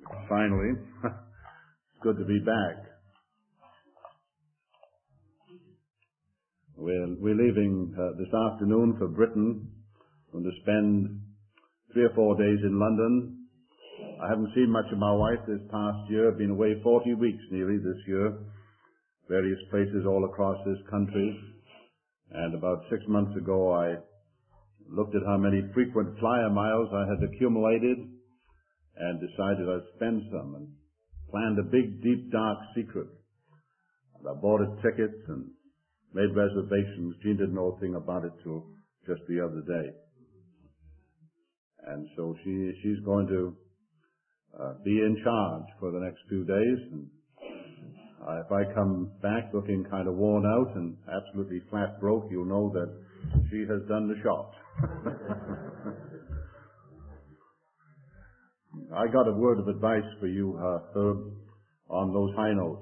Finally, it's good to be back. We're leaving this afternoon for Britain. I'm going to spend 3 or 4 days in London. I haven't seen much of my wife this past year. I've been away 40 weeks nearly this year, various places all across this country. And about 6 months ago, I looked at how many frequent flyer miles I had accumulated and decided I'd spend some, and planned a big, deep, dark secret. And I bought tickets and made reservations. Jean didn't know a thing about it till just the other day. And so she's going to be in charge for the next few days. And if I come back looking kind of worn out and absolutely flat broke, you'll know that she has done the shop. I got a word of advice for you, Herb, on those high notes.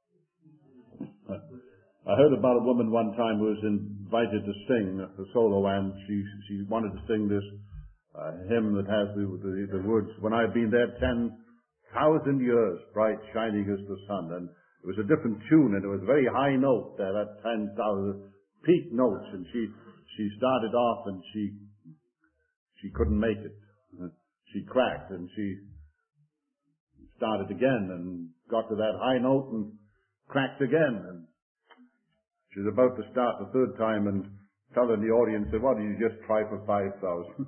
I heard about a woman one time who was invited to sing a solo, and she wanted to sing this hymn that has the words, "When I've been there 10,000 years, bright shining as the sun." And it was a different tune, and it was a very high note there, that 10,000 peak notes, and she started off and she couldn't make it. She cracked, and she started again and got to that high note and cracked again. And she was about to start the third time and telling the audience, said, "Why don't you just try for 5,000?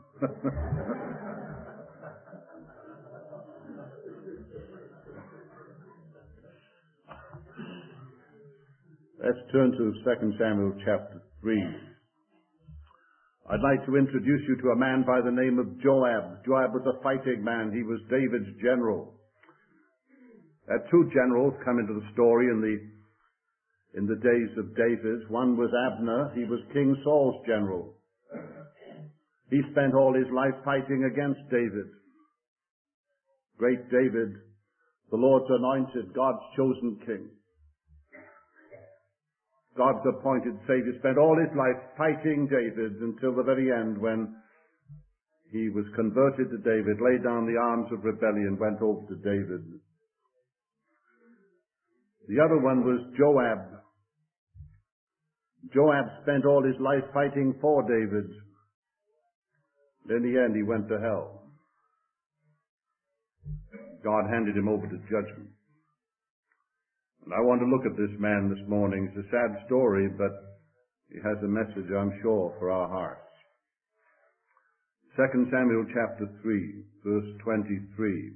Let's turn to 2 Samuel chapter 3. I'd like to introduce you to a man by the name of Joab. Joab was a fighting man. He was David's general. Two generals come into the story in the days of David. One was Abner. He was King Saul's general. He spent all his life fighting against David. Great David, the Lord's anointed, God's chosen king. God's appointed Savior, spent all his life fighting David until the very end, when he was converted to David, laid down the arms of rebellion, went over to David. The other one was Joab. Joab spent all his life fighting for David. In the end, he went to hell. God handed him over to judgment. And I want to look at this man this morning. It's a sad story, but he has a message, I'm sure, for our hearts. 2 Samuel chapter 3, verse 23.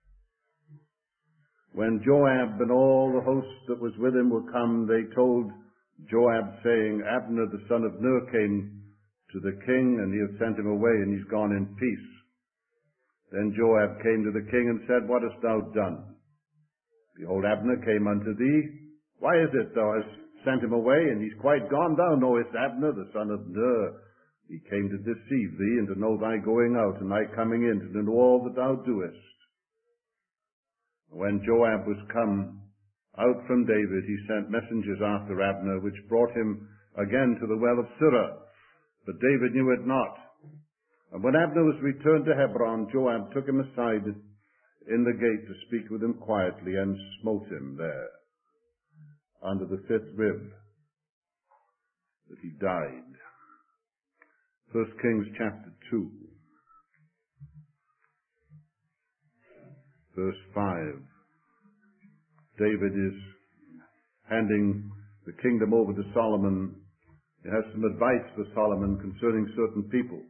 When Joab and all the host that was with him were come, they told Joab, saying, "Abner the son of Ner came to the king, and he has sent him away, and he's gone in peace." Then Joab came to the king and said, "What hast thou done? Behold, Abner came unto thee. Why is it thou hast sent him away, and he's quite gone? Thou knowest Abner, the son of Ner. He came to deceive thee, and to know thy going out and thy coming in, and to know all that thou doest." When Joab was come out from David, he sent messengers after Abner, which brought him again to the well of Sirah. But David knew it not. And when Abner was returned to Hebron, Joab took him aside in the gate to speak with him quietly, and smote him there under the 5th rib, that he died. 1 Kings chapter 2, verse 5. David is handing the kingdom over to Solomon. He has some advice for Solomon concerning certain people,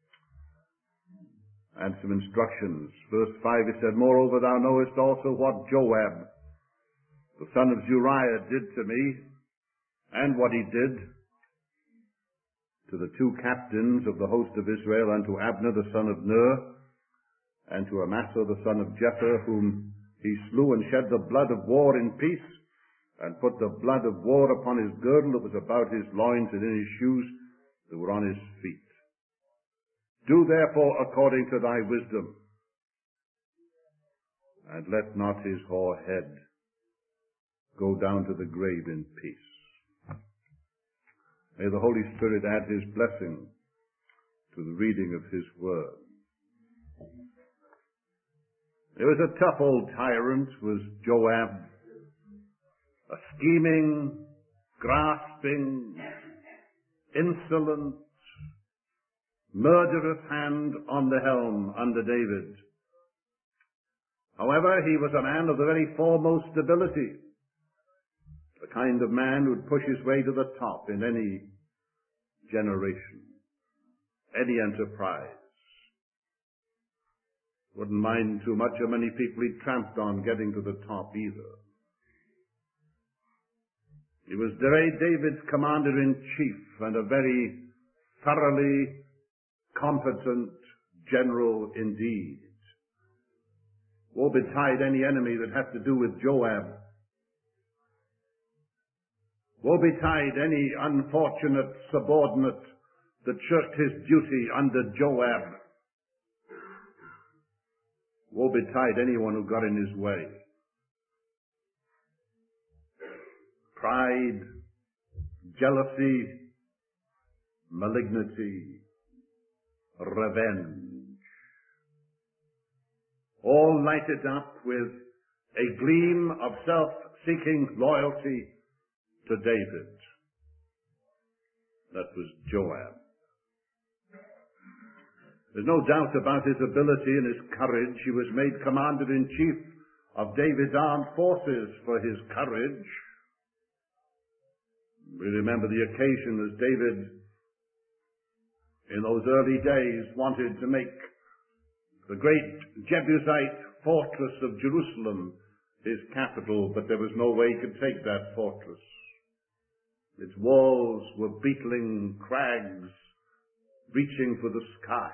and some instructions. Verse 5, he said, "Moreover, thou knowest also what Joab, the son of Zeruiah, did to me, and what he did to the 2 captains of the host of Israel, and to Abner the son of Ner, and to Amasa the son of Jether, whom he slew, and shed the blood of war in peace, and put the blood of war upon his girdle that was about his loins, and in his shoes that were on his feet. Do therefore according to thy wisdom, and let not his hoar head go down to the grave in peace." May the Holy Spirit add his blessing to the reading of his word. He was a tough old tyrant, was Joab. A scheming, grasping, insolent, murderous hand on the helm under David. However, he was a man of the very foremost ability, the kind of man who would push his way to the top in any generation, any enterprise. Wouldn't mind too much how many people he tramped on getting to the top either. He was David's commander-in-chief and a very thoroughly competent general indeed. Woe betide any enemy that has to do with Joab. Woe betide any unfortunate subordinate that shirked his duty under Joab. Woe betide anyone who got in his way. Pride, jealousy, malignity, revenge, all lighted up with a gleam of self-seeking loyalty to David. That was Joab. There's no doubt about his ability and his courage. He was made commander-in-chief of David's armed forces for his courage. We remember the occasion as David, in those early days, wanted to make the great Jebusite fortress of Jerusalem his capital, but there was no way he could take that fortress. Its walls were beetling crags reaching for the sky.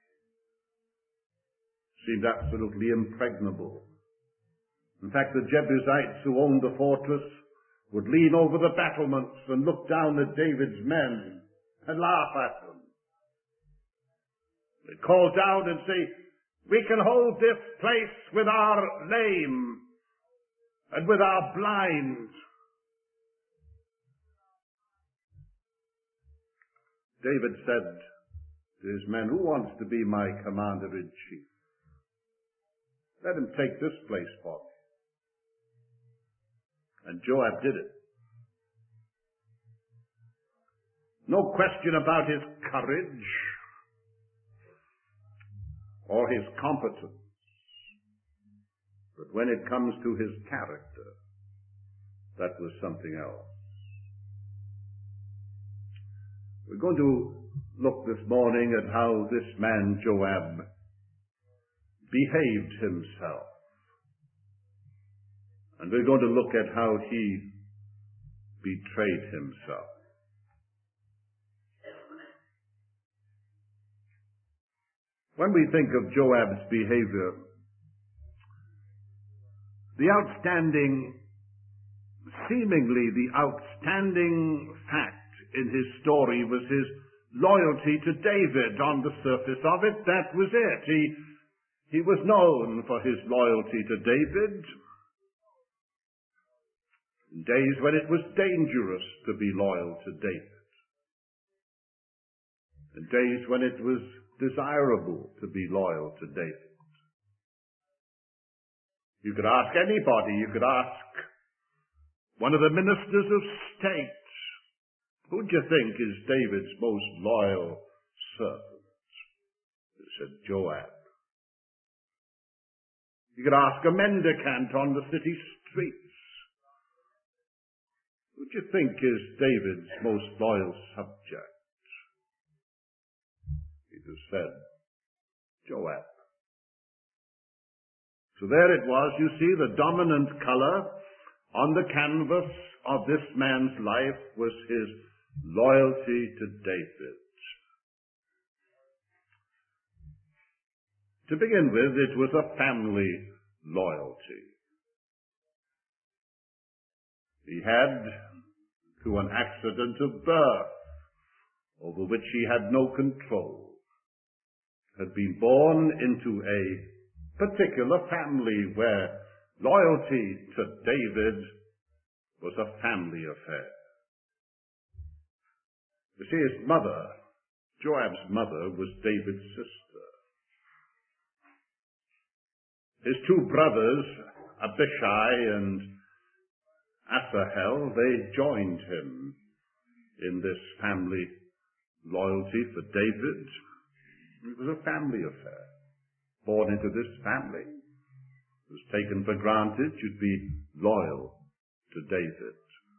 Seemed absolutely impregnable. In fact, the Jebusites who owned the fortress would lean over the battlements and look down at David's men and laugh at them. They'd call down and say, "We can hold this place with our lame and with our blind." David said to his men, "Who wants to be my commander-in-chief? Let him take this place for me." And Joab did it. No question about his courage or his competence. But when it comes to his character, that was something else. We're going to look this morning at how this man Joab behaved himself. And we're going to look at how he betrayed himself. When we think of Joab's behavior, seemingly the outstanding fact in his story was his loyalty to David. On the surface of it, that was it. He was known for his loyalty to David. In days when it was dangerous to be loyal to David. In days when it was desirable to be loyal to David. You could ask anybody, you could ask one of the ministers of state, who do you think is David's most loyal servant? They said, Joab. You could ask a mendicant on the city streets, who do you think is David's most loyal subject? He'd have said, Joab. So there it was, you see, the dominant color on the canvas of this man's life was his loyalty to David. To begin with, it was a family loyalty. He had, through an accident of birth, over which he had no control, had been born into a particular family where loyalty to David was a family affair. You see, his mother, Joab's mother, was David's sister. his two brothers, Abishai and Asahel, they joined him in this family loyalty for David. It was a family affair. Born into this family, it was taken for granted you'd be loyal to David.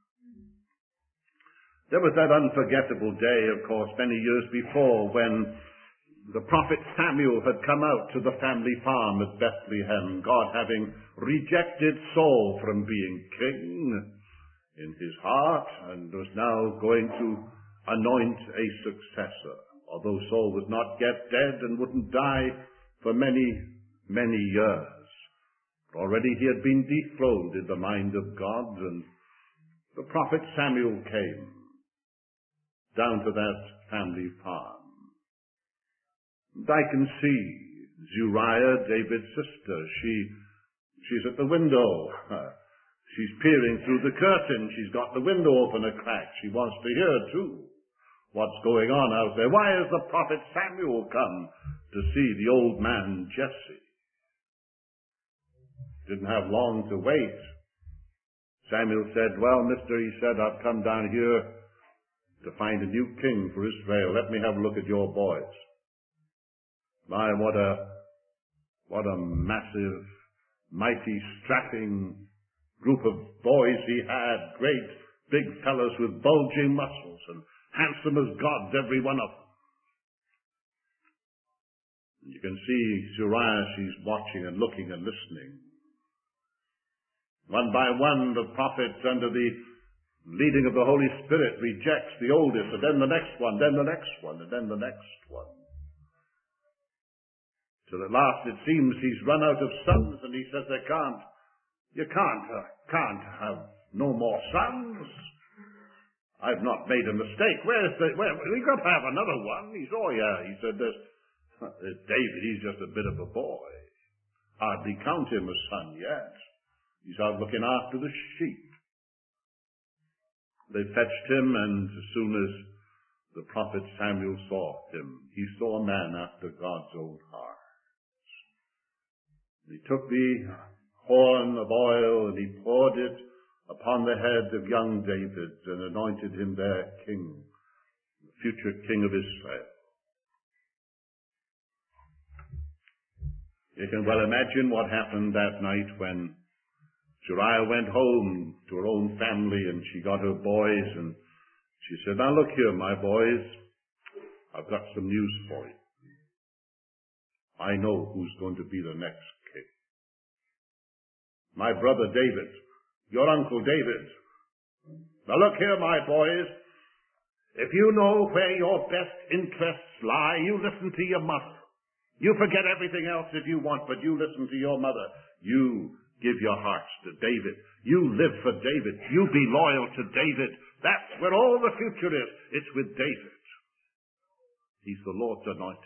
There was that unforgettable day, of course, many years before, when the prophet Samuel had come out to the family farm at Bethlehem, God having rejected Saul from being king in his heart, and was now going to anoint a successor, although Saul was not yet dead and wouldn't die for many, many years. Already he had been dethroned in the mind of God, and the prophet Samuel came down to that family farm. And I can see Zuriah, David's sister. She's at the window. She's peering through the curtain. She's got the window open a crack. She wants to hear, too, what's going on out there. Why has the prophet Samuel come to see the old man Jesse? Didn't have long to wait. Samuel said, well, mister, he said, I've come down here to find a new king for Israel. Let me have a look at your boys. My, what a massive, mighty, strapping group of boys he had. Great, big fellows with bulging muscles and handsome as gods, every one of them. You can see Zuriah, she's watching and looking and listening. One by one, the prophet, under the leading of the Holy Spirit, rejects the oldest, and then the next one, then the next one, and then the next one. Till at last it seems he's run out of sons, and he says you can't have no more sons. I've not made a mistake. We've got to have another one. He said, there's David, he's just a bit of a boy. Hardly count him a son yet. He's out looking after the sheep. They fetched him, and as soon as the prophet Samuel saw him, he saw a man after God's own heart. He took the horn of oil and he poured it upon the head of young David and anointed him their king, the future king of Israel. You can well imagine what happened that night when Zuriah went home to her own family and she got her boys and she said, now look here, my boys, I've got some news for you. I know who's going to be the next king. My brother David, your uncle David. Now look here, my boys, if you know where your best interests lie, you listen to your mother. You forget everything else if you want, but you listen to your mother. You give your hearts to David. You live for David. You be loyal to David. That's where all the future is. It's with David. He's the Lord's anointed.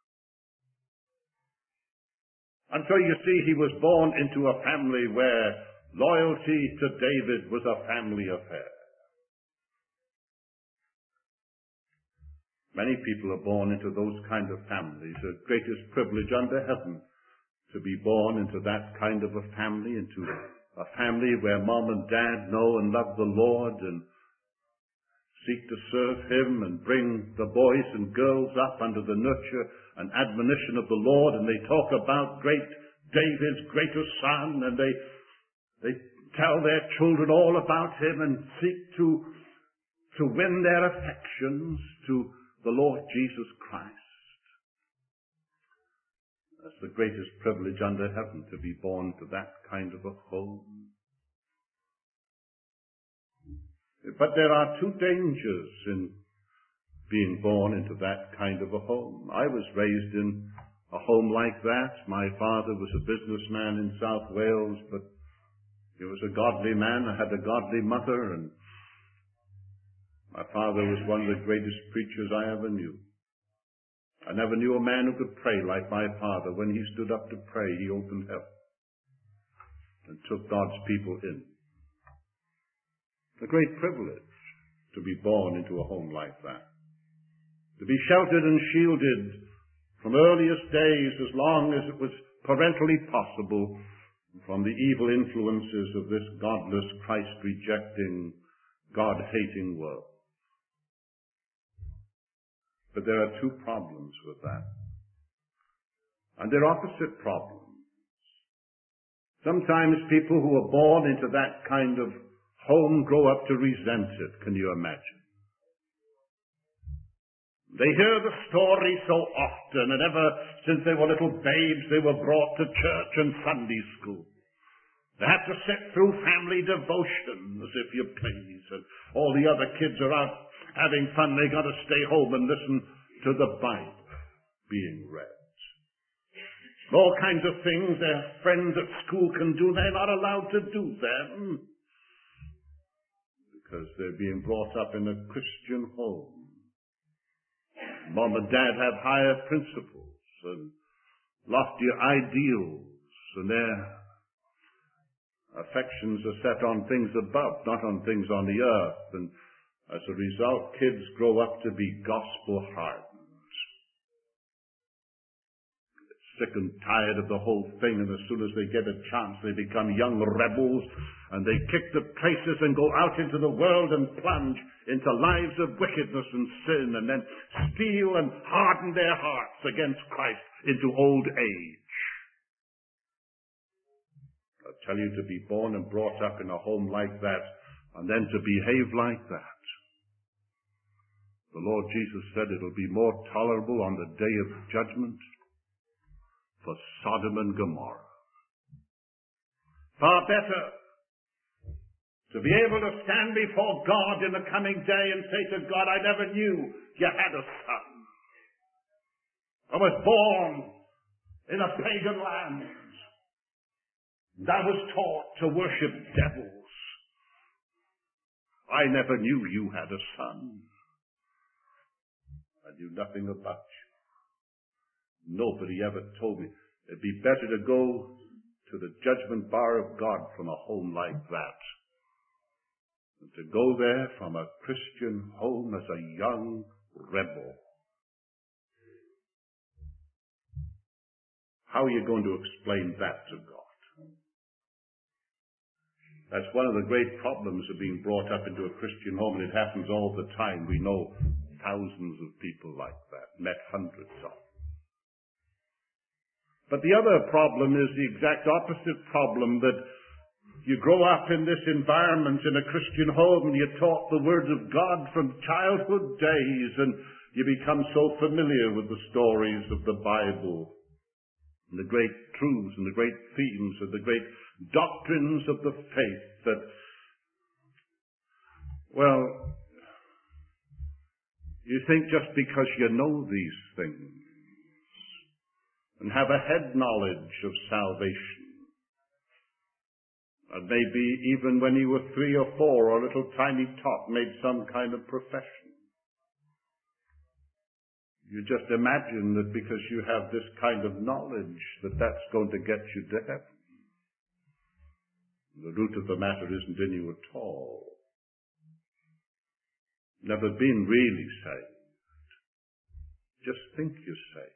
And so you see, he was born into a family where loyalty to David was a family affair. Many people are born into those kind of families. The greatest privilege under heaven to be born into that kind of a family, into a family where mom and dad know and love the Lord and seek to serve him and bring the boys and girls up under the nurture and admonition of the Lord, and they talk about great David's greatest son, and they tell their children all about him and seek to win their affections to the Lord Jesus Christ. That's the greatest privilege under heaven, to be born to that kind of a home. But there are two dangers in being born into that kind of a home. I was raised in a home like that. My father was a businessman in South Wales, but he was a godly man. I had a godly mother, and my father was one of the greatest preachers I ever knew. I never knew a man who could pray like my father. When he stood up to pray, he opened heaven and took God's people in. A great privilege to be born into a home like that. To be sheltered and shielded from earliest days, as long as it was parentally possible, from the evil influences of this godless, Christ-rejecting, God-hating world. But there are two problems with that. And they're opposite problems. Sometimes people who are born into that kind of home grow up to resent it. Can you imagine? They hear the story so often, and ever since they were little babes, they were brought to church and Sunday school. They have to sit through family devotions, if you please, and all the other kids are out having fun. They got to stay home and listen to the Bible being read. All kinds of things their friends at school can do, they're not allowed to do them because they're being brought up in a Christian home. Mom and Dad have higher principles and loftier ideals, and their affections are set on things above, not on things on the earth. And as a result, kids grow up to be gospel-hardened. Sick and tired of the whole thing, and as soon as they get a chance, they become young rebels, and they kick the traces and go out into the world and plunge into lives of wickedness and sin, and then steel and harden their hearts against Christ into old age. I tell you, to be born and brought up in a home like that, and then to behave like that. The Lord Jesus said it'll be more tolerable on the day of judgment for Sodom and Gomorrah. Far better to be able to stand before God in the coming day and say to God, I never knew you had a son. I was born in a pagan land. And I was taught to worship devils. I never knew you had a son. I knew nothing about you. Nobody ever told me. It'd be better to go to the judgment bar of God from a home like that than to go there from a Christian home as a young rebel. How are you going to explain that to God? That's one of the great problems of being brought up into a Christian home, and it happens all the time. We know thousands of people like that, met hundreds of them. But the other problem is the exact opposite problem, that you grow up in this environment in a Christian home and you're taught the Word of God from childhood days, and you become so familiar with the stories of the Bible and the great truths and the great themes and the great doctrines of the faith that, well, you think just because you know these things and have a head knowledge of salvation, and maybe even when you were 3 or 4 or a little tiny tot made some kind of profession, you just imagine that because you have this kind of knowledge that that's going to get you to heaven. The root of the matter isn't in you at all. Never been really saved. Just think you're saved.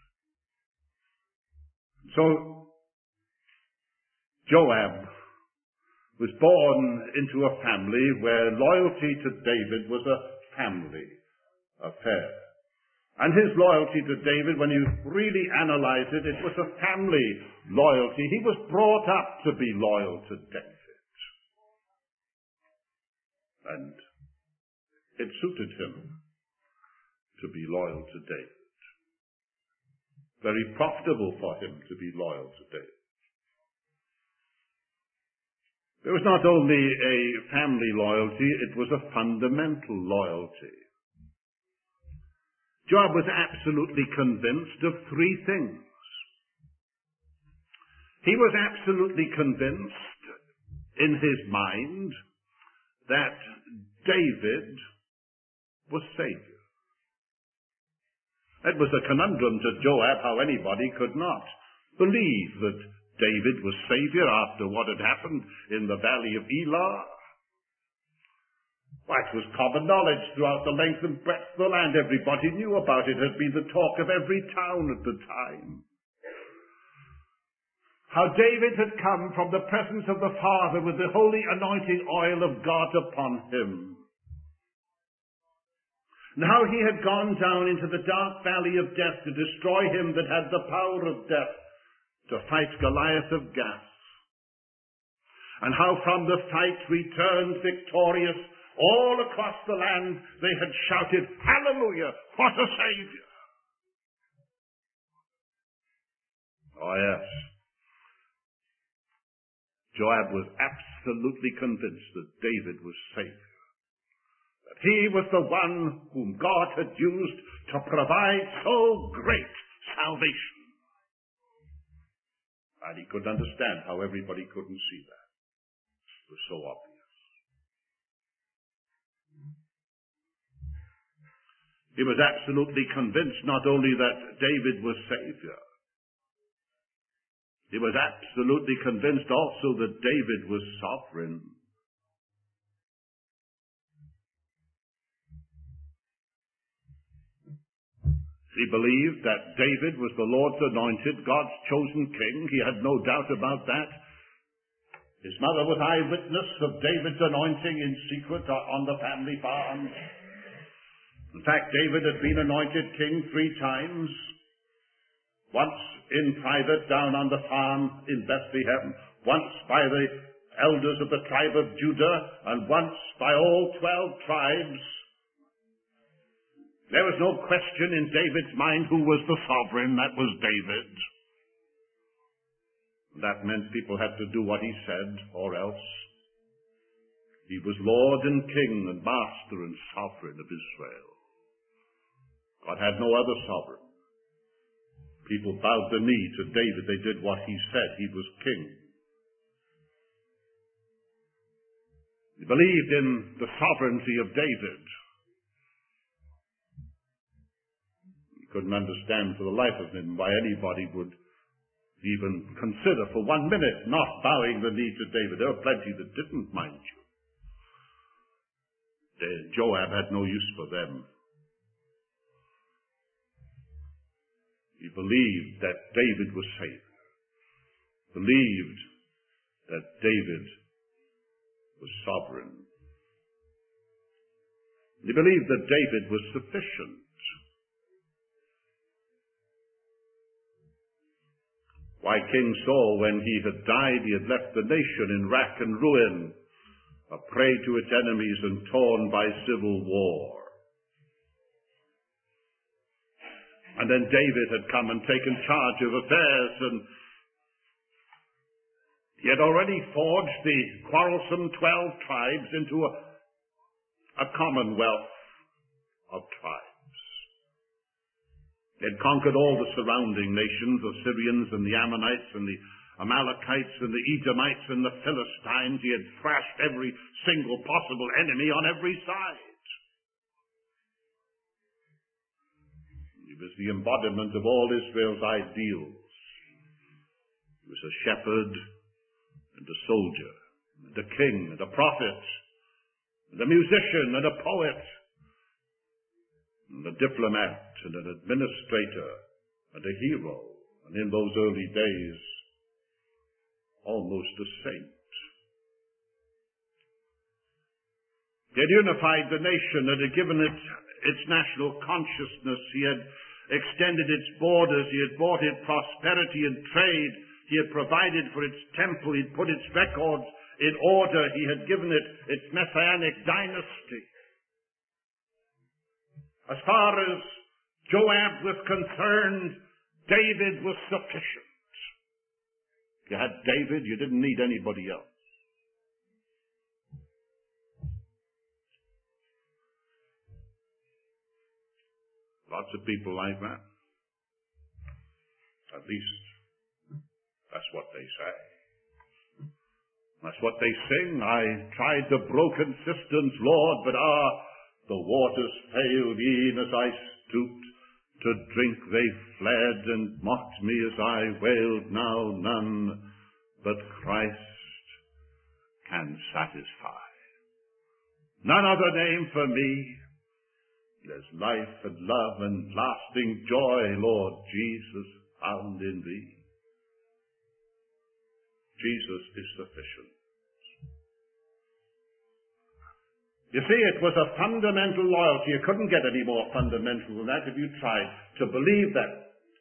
So, Joab was born into a family where loyalty to David was a family affair. And his loyalty to David, when you really analyze it, it was a family loyalty. He was brought up to be loyal to David. And it suited him to be loyal to David. Very profitable for him to be loyal to David. It was not only a family loyalty, it was a fundamental loyalty. Joab was absolutely convinced of 3 things. He was absolutely convinced in his mind that David was Savior. It was a conundrum to Joab how anybody could not believe that David was Savior after what had happened in the valley of Elah. Why, it was common knowledge throughout the length and breadth of the land. Everybody knew about it. It had been the talk of every town at the time. How David had come from the presence of the Father with the holy anointing oil of God upon him. And how he had gone down into the dark valley of death to destroy him that had the power of death, to fight Goliath of Gath. And how from the fight returned victorious. All across the land they had shouted, "Hallelujah, what a Savior!" Oh yes. Joab was absolutely convinced that David was Savior. That he was the one whom God had used to provide so great salvation. And he couldn't understand how everybody couldn't see that. It was so obvious. He was absolutely convinced not only that David was Savior, he was absolutely convinced also that David was sovereign. He believed that David was the Lord's anointed, God's chosen king. He had no doubt about that. His mother was eyewitness of David's anointing in secret on the family farm. In fact, David had been anointed king 3 times. Once in private down on the farm in Bethlehem, once by the elders of the tribe of Judah, and once by all 12 tribes. There was no question in David's mind who was the sovereign. That was David. That meant people had to do what he said, or else. He was Lord and King and Master and Sovereign of Israel. God had no other sovereign. People bowed the knee to David. They did what he said. He was king. He believed in the sovereignty of David. He couldn't understand for the life of him why anybody would even consider for 1 minute not bowing the knee to David. There were plenty that didn't, mind you. Joab had no use for them. He believed that David was Savior. Believed that David was sovereign. He believed that David was sufficient. Why, King Saul, when he had died, he had left the nation in rack and ruin, a prey to its enemies and torn by civil war. And then David had come and taken charge of affairs, and he had already forged the quarrelsome 12 tribes into a commonwealth of tribes. He had conquered all the surrounding nations, the Syrians and the Ammonites and the Amalekites and the Edomites and the Philistines. He had thrashed every single possible enemy on every side. He was the embodiment of all Israel's ideals. He was a shepherd and a soldier, and a king and a prophet, and a musician and a poet, and a diplomat and an administrator and a hero, and in those early days, almost a saint. He had unified the nation and had given it its national consciousness. He had extended its borders. He had brought it prosperity and trade. He had provided for its temple. He had put its records in order. He had given it its messianic dynasty. As far as Joab was concerned, David was sufficient. If you had David, you didn't need anybody else. Lots of people like that. At least, that's what they say. That's what they sing. I tried the broken cisterns, Lord, but the waters failed. E'en as I stooped to drink, they fled and mocked me as I wailed. Now none but Christ can satisfy. None other name for me. There's life and love and lasting joy, Lord Jesus, found in thee. Jesus is sufficient. You see, it was a fundamental loyalty. You couldn't get any more fundamental than that if you tried to believe that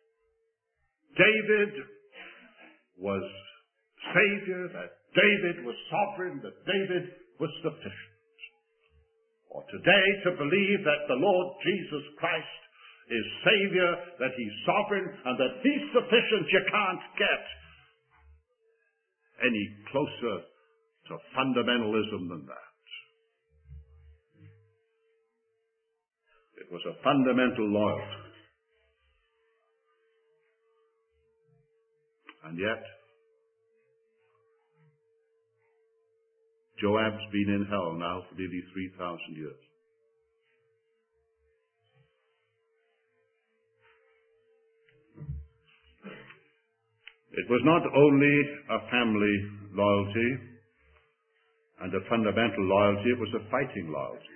David was Savior, that David was sovereign, that David was sufficient. Or today to believe that the Lord Jesus Christ is Savior, that He's sovereign, and that He's sufficient. You can't get any closer to fundamentalism than that. It was a fundamental loyalty. And yet, Joab's been in hell now for nearly 3,000 years. It was not only a family loyalty and a fundamental loyalty, it was a fighting loyalty.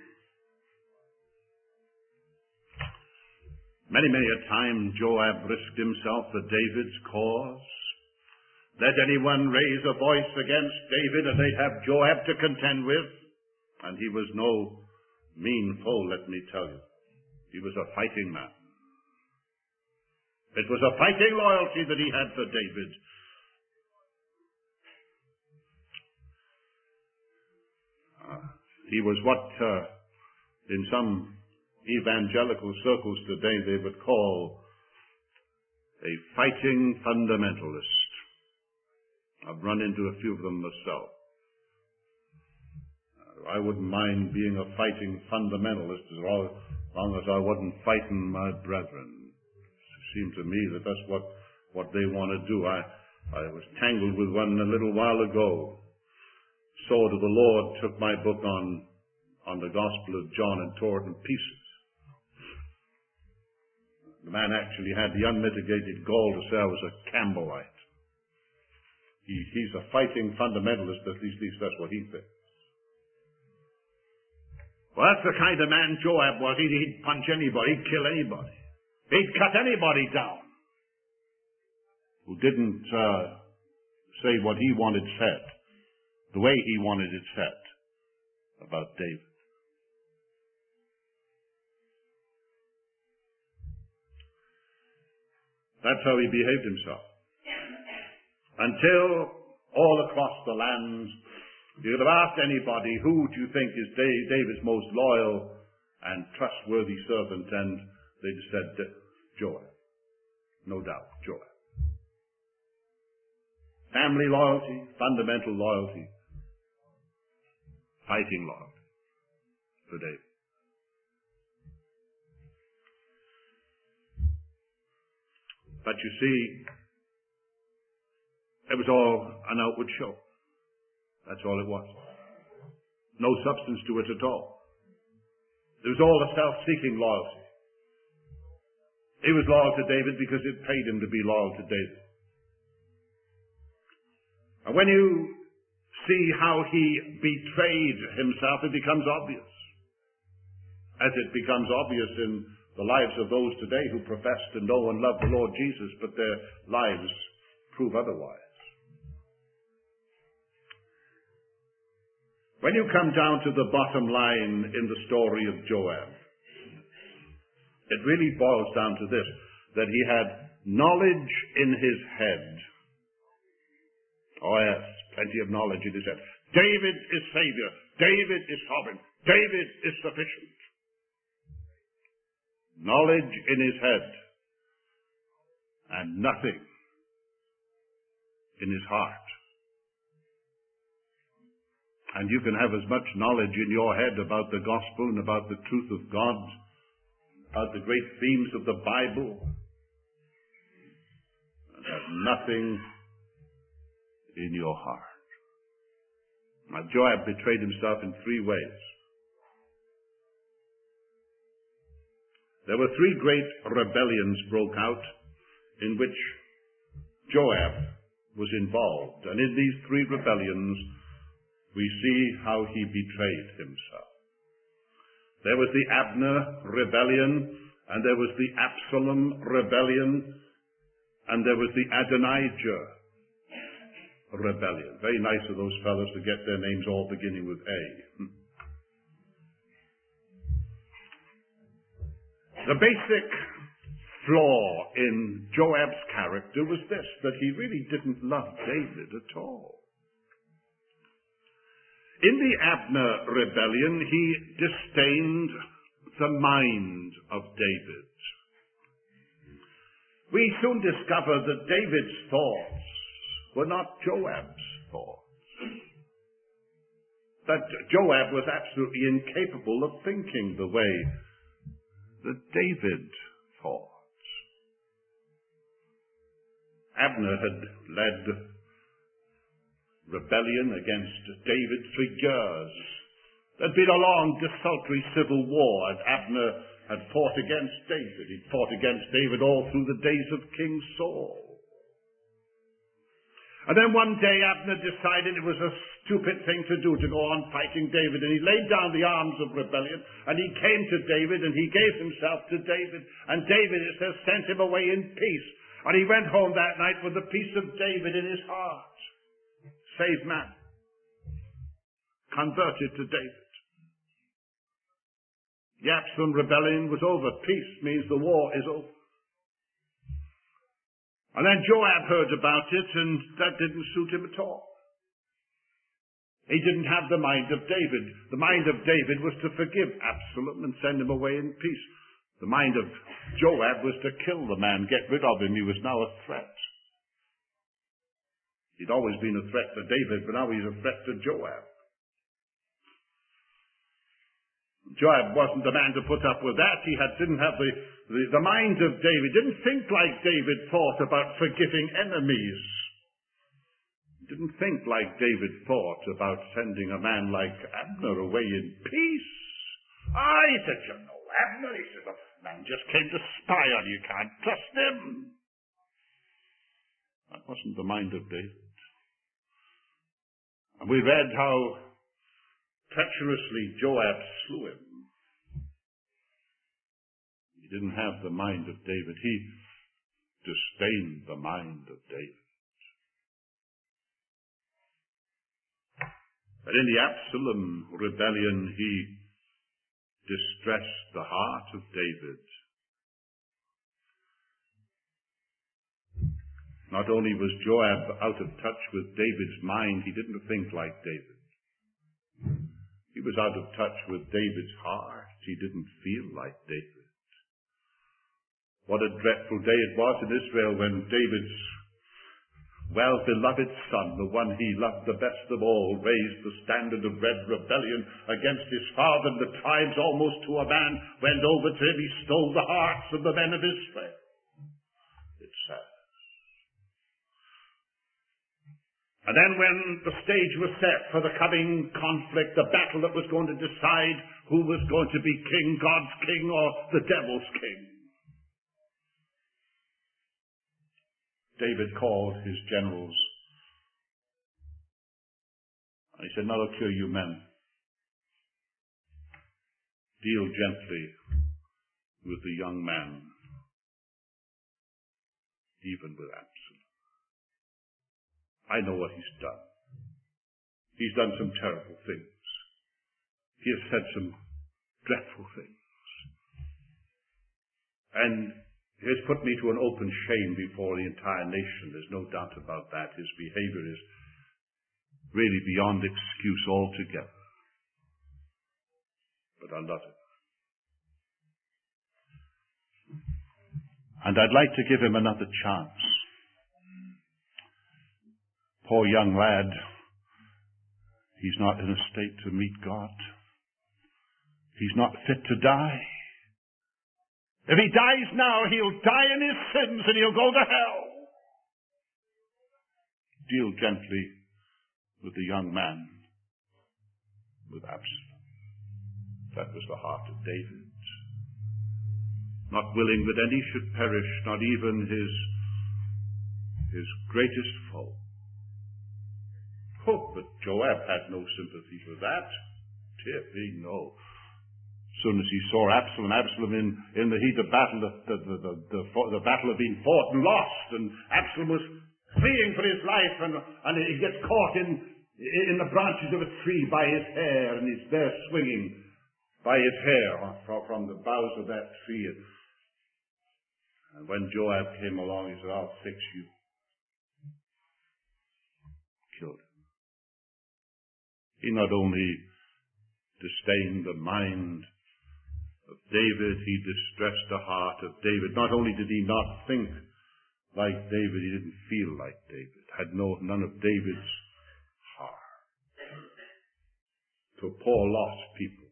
Many a time Joab risked himself for David's cause. Let anyone raise a voice against David and they'd have Joab to contend with. And he was no mean foe, let me tell you. He was a fighting man. It was a fighting loyalty that he had for David. He was what in some evangelical circles today they would call a fighting fundamentalist. I've run into a few of them myself. I wouldn't mind being a fighting fundamentalist as long as I wasn't fighting my brethren. It seemed to me that that's what they want to do. I was tangled with one a little while ago. Sword of the Lord took my book on the Gospel of John and tore it in pieces. The man actually had the unmitigated gall to say I was a Campbellite. He's a fighting fundamentalist, at least that's what he thinks. Well, that's the kind of man Joab was. He'd punch anybody, he'd kill anybody. He'd cut anybody down who didn't say what he wanted said, the way he wanted it said about David. That's how he behaved himself. Until all across the land, you could have asked anybody, who do you think is David's most loyal and trustworthy servant? And they'd have said, Joab. No doubt, Joab. Family loyalty, fundamental loyalty, fighting loyalty for David. But you see, it was all an outward show. That's all it was. No substance to it at all. It was all a self-seeking loyalty. He was loyal to David because it paid him to be loyal to David. And when you see how he betrayed himself, it becomes obvious. As it becomes obvious in the lives of those today who profess to know and love the Lord Jesus, but their lives prove otherwise. When you come down to the bottom line in the story of Joab, it really boils down to this, that he had knowledge in his head. Oh yes, plenty of knowledge in his head. David is Savior. David is sovereign. David is sufficient. Knowledge in his head and nothing in his heart. And you can have as much knowledge in your head about the gospel and about the truth of God, about the great themes of the Bible, and have nothing in your heart. Now, Joab betrayed himself in three ways. There were three great rebellions broke out in which Joab was involved. And in these three rebellions, we see how he betrayed himself. There was the Abner rebellion, and there was the Absalom rebellion, and there was the Adonijah rebellion. Very nice of those fellows to get their names all beginning with A. The basic flaw in Joab's character was this, that he really didn't love David at all. In the Abner rebellion, he disdained the mind of David. We soon discover that David's thoughts were not Joab's thoughts. That Joab was absolutely incapable of thinking the way that David thought. Abner had led rebellion against David for years. There'd been a long, desultory civil war, and Abner had fought against David. He'd fought against David all through the days of King Saul. And then one day Abner decided it was a stupid thing to do to go on fighting David, and he laid down the arms of rebellion, and he came to David, and he gave himself to David, and David, it says, sent him away in peace. And he went home that night with the peace of David in his heart. Saved man. Converted to David. The Absalom rebellion was over. Peace means the war is over. And then Joab heard about it, and that didn't suit him at all. He didn't have the mind of David. The mind of David was to forgive Absalom and send him away in peace. The mind of Joab was to kill the man, get rid of him. He was now a threat. He'd always been a threat to David, but now he's a threat to Joab. Joab wasn't the man to put up with that. He didn't have the mind of David. Didn't think like David thought about forgiving enemies. Didn't think like David thought about sending a man like Abner away in peace. He said, you know, Abner, he said, the man just came to spy on you. Can't trust him. That wasn't the mind of David. And we read how treacherously Joab slew him. He didn't have the mind of David. He disdained the mind of David. But in the Absalom rebellion, he distressed the heart of David. Not only was Joab out of touch with David's mind, he didn't think like David. He was out of touch with David's heart. He didn't feel like David. What a dreadful day it was in Israel when David's well-beloved son, the one he loved the best of all, raised the standard of red rebellion against his father, and the tribes almost to a man went over to him. He stole the hearts of the men of Israel. It's sad. And then when the stage was set for the coming conflict, the battle that was going to decide who was going to be king, God's king or the devil's king, David called his generals. And he said, now look here, you men. Deal gently with the young man, even with Absalom. I know what he's done. He's done some terrible things. He has said some dreadful things. And he has put me to an open shame before the entire nation. There's no doubt about that. His behavior is really beyond excuse altogether. But I love him. And I'd like to give him another chance. Poor young lad, he's not in a state to meet God. He's not fit to die. If he dies now, he'll die in his sins and he'll go to hell. Deal gently with the young man, with Absalom. That was the heart of David. Not willing that any should perish, not even his greatest foe. Oh, but Joab had no sympathy for that. Dear me, no. soon as he saw Absalom in the heat of battle, the battle had been fought and lost, and Absalom was fleeing for his life, and he gets caught in the branches of a tree by his hair, and he's there swinging by his hair from the boughs of that tree. And when Joab came along, he said, "I'll fix you." Killed him. He not only disdained the mind of David, he distressed the heart of David. Not only did he not think like David, he didn't feel like David, had none of David's heart. To poor lost people.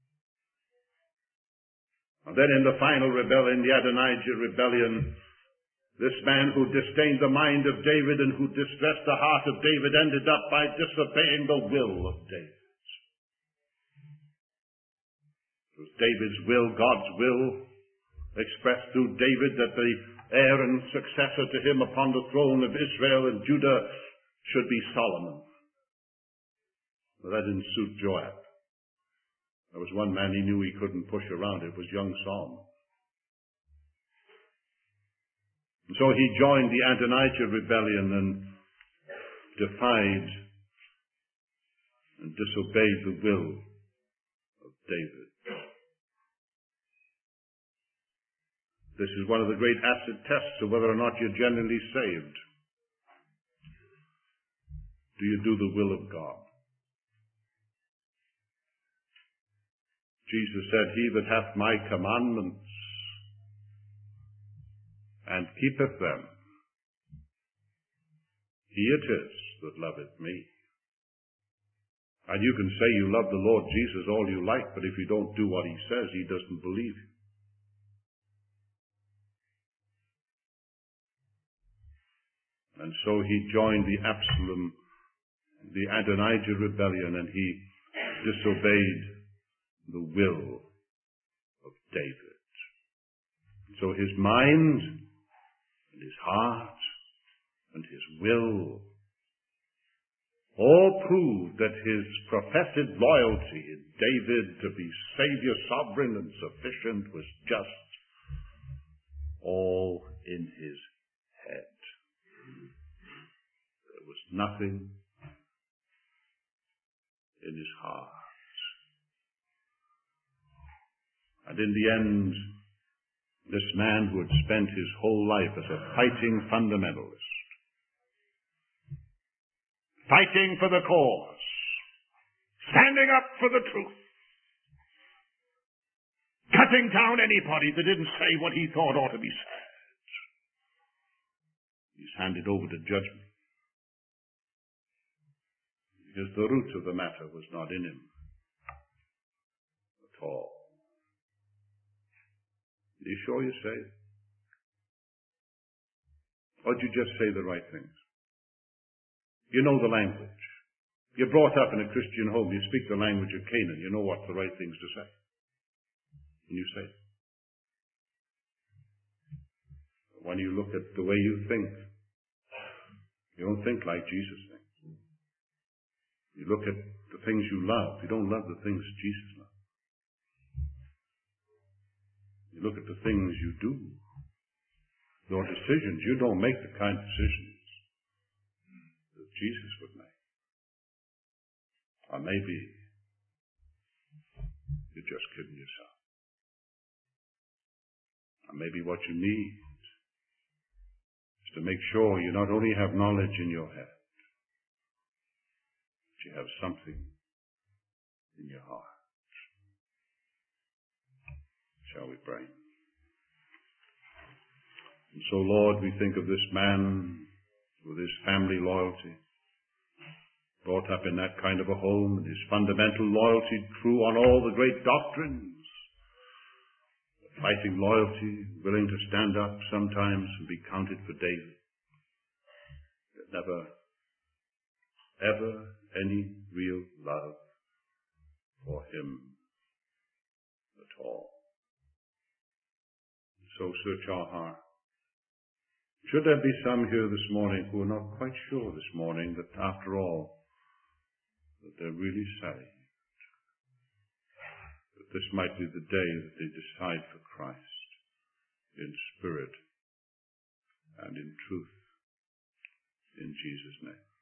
And then in the final rebellion, the Adonijah rebellion, this man who disdained the mind of David and who distressed the heart of David ended up by disobeying the will of David. It was David's will, God's will, expressed through David, that the heir and successor to him upon the throne of Israel and Judah should be Solomon. But that didn't suit Joab. There was one man he knew he couldn't push around. It was young Solomon. And so he joined the Adonijah rebellion and defied and disobeyed the will of David. This is one of the great acid tests of whether or not you're genuinely saved. Do you do the will of God? Jesus said, "He that hath my commandments and keepeth them, he it is that loveth me." And you can say you love the Lord Jesus all you like, but if you don't do what he says, he doesn't believe you. And so he joined the Adonijah rebellion, and he disobeyed the will of David. So his mind and his heart and his will all proved that his professed loyalty in David to be Savior, sovereign, and sufficient was just all in his head. There was nothing in his heart. And in the end, this man who had spent his whole life as a fighting fundamentalist, fighting for the cause, standing up for the truth, cutting down anybody that didn't say what he thought ought to be said, he's handed over to judgment. Because the root of the matter was not in him at all. Are you sure you're saved? Or did you just say the right things? You know the language. You're brought up in a Christian home. You speak the language of Canaan. You know what's the right things to say. And you say it. When you look at the way you think, you don't think like Jesus thinks. You look at the things you love. You don't love the things Jesus loves. You look at the things you do. Your decisions. You don't make the kind of decisions that Jesus would make. Or maybe you're just kidding yourself. Or maybe what you need is to make sure you not only have knowledge in your head, but you have something in your heart. Shall we pray? And so, Lord, we think of this man with his family loyalty, brought up in that kind of a home, and his fundamental loyalty true on all the great doctrines, fighting loyalty, willing to stand up sometimes and be counted for David. Yet never, ever any real love for him at all. So search our heart. Should there be some here this morning who are not quite sure this morning that after all, that they're really saved, that this might be the day that they decide for Christ in spirit and in truth. In Jesus' name.